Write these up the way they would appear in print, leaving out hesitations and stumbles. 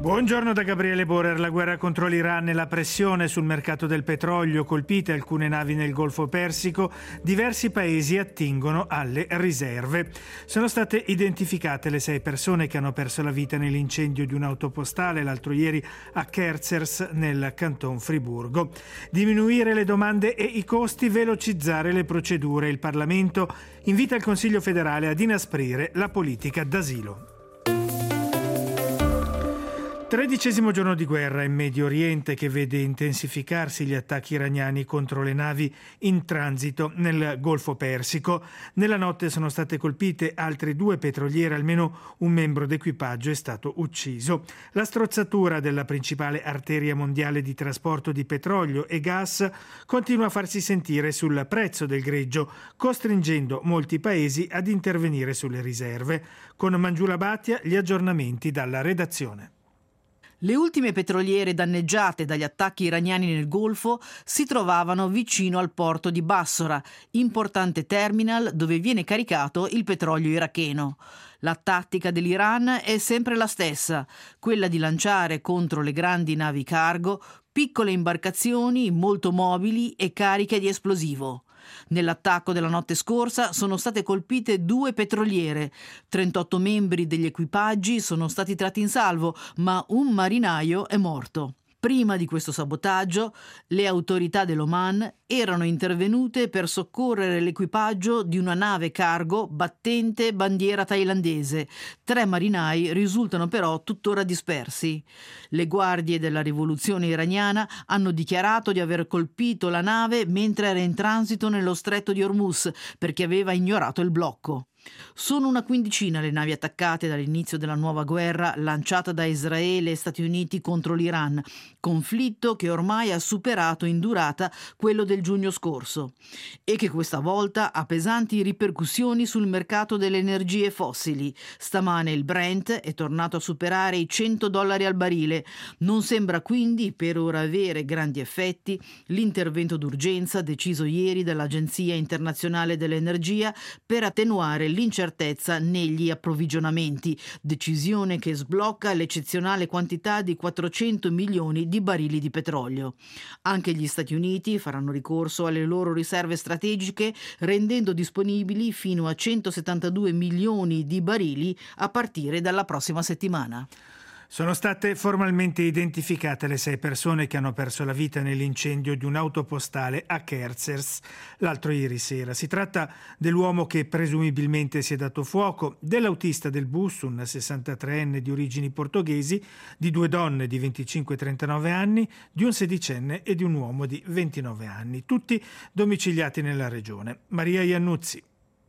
Buongiorno da Gabriele Borer. La guerra contro l'Iran e la pressione sul mercato del petrolio, colpite alcune navi nel Golfo Persico, diversi paesi attingono alle riserve. Sono state identificate le 6 persone che hanno perso la vita nell'incendio di un'auto postale l'altro ieri a Kerzers nel Canton Friburgo. Diminuire le domande e i costi, velocizzare le procedure. Il Parlamento invita il Consiglio federale ad inasprire la politica d'asilo. 13° giorno di guerra in Medio Oriente, che vede intensificarsi gli attacchi iraniani contro le navi in transito nel Golfo Persico. Nella notte sono state colpite altre 2 petroliere, almeno un membro d'equipaggio è stato ucciso. La strozzatura della principale arteria mondiale di trasporto di petrolio e gas continua a farsi sentire sul prezzo del greggio, costringendo molti paesi ad intervenire sulle riserve. Con Mangiula Bhatia gli aggiornamenti dalla redazione. Le ultime petroliere danneggiate dagli attacchi iraniani nel Golfo si trovavano vicino al porto di Bassora, importante terminal dove viene caricato il petrolio iracheno. La tattica dell'Iran è sempre la stessa, quella di lanciare contro le grandi navi cargo piccole imbarcazioni molto mobili e cariche di esplosivo. Nell'attacco della notte scorsa sono state colpite 2 petroliere, 38 membri degli equipaggi sono stati tratti in salvo, ma un marinaio è morto. Prima di questo sabotaggio, le autorità dell'Oman erano intervenute per soccorrere l'equipaggio di una nave cargo battente bandiera thailandese. 3 marinai risultano però tuttora dispersi. Le guardie della rivoluzione iraniana hanno dichiarato di aver colpito la nave mentre era in transito nello stretto di Hormuz perché aveva ignorato il blocco. Sono una quindicina le navi attaccate dall'inizio della nuova guerra lanciata da Israele e Stati Uniti contro l'Iran, conflitto che ormai ha superato in durata quello del giugno scorso e che questa volta ha pesanti ripercussioni sul mercato delle energie fossili. Stamane il Brent è tornato a superare i $100 al barile. Non sembra quindi per ora avere grandi effetti l'intervento d'urgenza deciso ieri dall'Agenzia Internazionale dell'Energia per attenuare l'incertezza negli approvvigionamenti, decisione che sblocca l'eccezionale quantità di 400 milioni di barili di petrolio. Anche gli Stati Uniti faranno ricorso alle loro riserve strategiche, rendendo disponibili fino a 172 milioni di barili a partire dalla prossima settimana. Sono state formalmente identificate le 6 persone che hanno perso la vita nell'incendio di un'auto postale a Kerzers l'altro ieri sera. Si tratta dell'uomo che presumibilmente si è dato fuoco, dell'autista del bus, un 63enne di origini portoghesi, di 2 donne di 25 e 39 anni, di un 16enne e di un uomo di 29 anni, tutti domiciliati nella regione. Maria Iannuzzi.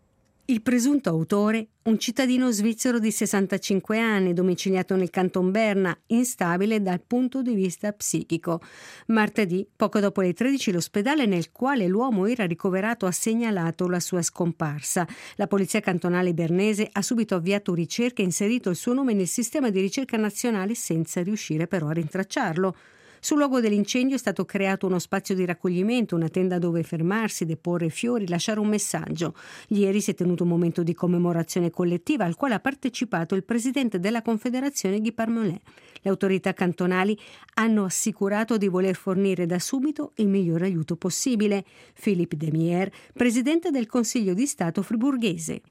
Il presunto autore, un cittadino svizzero di 65 anni, domiciliato nel Canton Berna, instabile dal punto di vista psichico. Martedì, poco dopo le 13, l'ospedale nel quale l'uomo era ricoverato ha segnalato la sua scomparsa. La polizia cantonale bernese ha subito avviato ricerche e inserito il suo nome nel sistema di ricerca nazionale senza riuscire però a rintracciarlo. Sul luogo dell'incendio è stato creato uno spazio di raccoglimento, una tenda dove fermarsi, deporre fiori, lasciare un messaggio. Ieri si è tenuto un momento di commemorazione collettiva al quale ha partecipato il presidente della Confederazione Guy Parmelin. Le autorità cantonali hanno assicurato di voler fornire da subito il miglior aiuto possibile. Philippe Demier, presidente del Consiglio di Stato friburghese.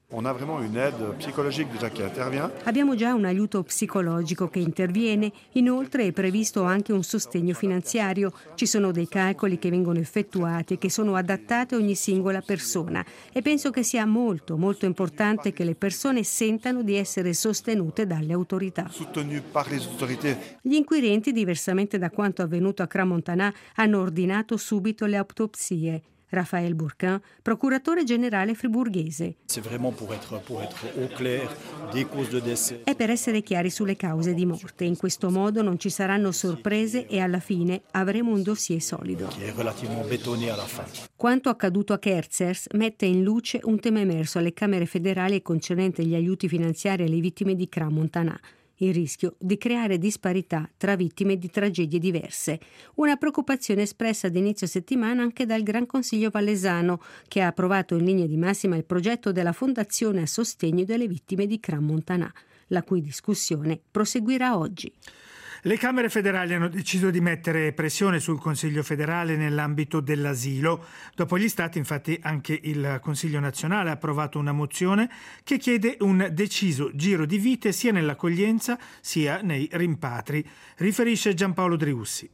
Abbiamo già un aiuto psicologico che interviene, inoltre è previsto anche un sostegno finanziario. Ci sono dei calcoli che vengono effettuati e che sono adattati a ogni singola persona e penso che sia molto importante che le persone sentano di essere sostenute dalle autorità. Gli inquirenti, diversamente da quanto avvenuto a Crans-Montana, hanno ordinato subito le autopsie. Raphaël Bourquin, procuratore generale friburghese. È per essere chiari sulle cause di morte. In questo modo non ci saranno sorprese e alla fine avremo un dossier solido. Quanto accaduto a Kerzers mette in luce un tema emerso alle Camere federali e concernente gli aiuti finanziari alle vittime di Crans-Montana. Il rischio di creare disparità tra vittime di tragedie diverse. Una preoccupazione espressa ad inizio settimana anche dal Gran Consiglio Valesano, che ha approvato in linea di massima il progetto della Fondazione a sostegno delle vittime di Crans-Montana, la cui discussione proseguirà oggi. Le Camere federali hanno deciso di mettere pressione sul Consiglio federale nell'ambito dell'asilo. Dopo gli Stati, infatti, anche il Consiglio nazionale ha approvato una mozione che chiede un deciso giro di vite sia nell'accoglienza sia nei rimpatri. Riferisce Giampaolo Driussi.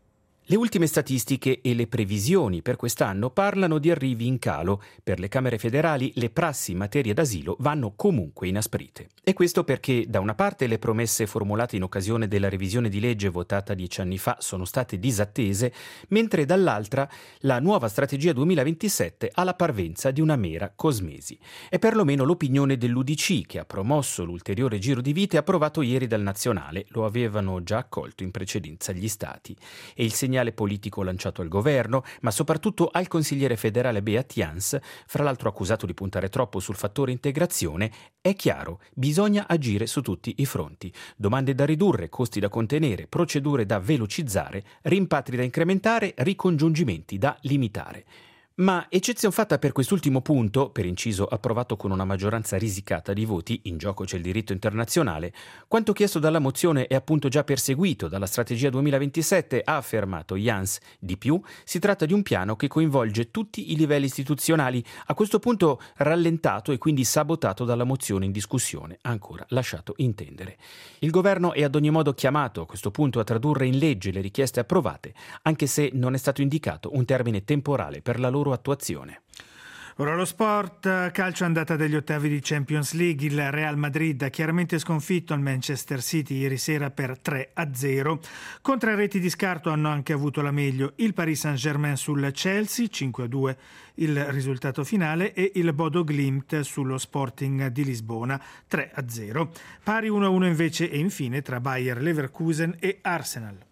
Le ultime statistiche e le previsioni per quest'anno parlano di arrivi in calo. Per le Camere federali le prassi in materia d'asilo vanno comunque inasprite. E questo perché da una parte le promesse formulate in occasione della revisione di legge votata 10 anni fa sono state disattese, mentre dall'altra la nuova strategia 2027 ha la parvenza di una mera cosmesi. È perlomeno l'opinione dell'UDC, che ha promosso l'ulteriore giro di vite approvato ieri dal Nazionale. Lo avevano già accolto in precedenza gli Stati. E il segnale politico lanciato al governo, ma soprattutto al consigliere federale Beat Jans, fra l'altro accusato di puntare troppo sul fattore integrazione, è chiaro, bisogna agire su tutti i fronti. Domande da ridurre, costi da contenere, procedure da velocizzare, rimpatri da incrementare, ricongiungimenti da limitare. Ma eccezion fatta per quest'ultimo punto, per inciso approvato con una maggioranza risicata di voti, in gioco c'è il diritto internazionale, quanto chiesto dalla mozione è appunto già perseguito dalla strategia 2027, ha affermato Jans. Di più, si tratta di un piano che coinvolge tutti i livelli istituzionali, a questo punto rallentato e quindi sabotato dalla mozione in discussione, ancora lasciato intendere. Il governo è ad ogni modo chiamato a questo punto a tradurre in legge le richieste approvate, anche se non è stato indicato un termine temporale per la loro attuazione. Ora lo sport, calcio andata degli ottavi di Champions League. Il Real Madrid ha chiaramente sconfitto il Manchester City ieri sera per 3-0. Con 3 reti di scarto hanno anche avuto la meglio il Paris Saint-Germain sul Chelsea, 5-2 il risultato finale, e il Bodo Glimt sullo Sporting di Lisbona, 3-0. Pari 1-1 invece e infine tra Bayer Leverkusen e Arsenal.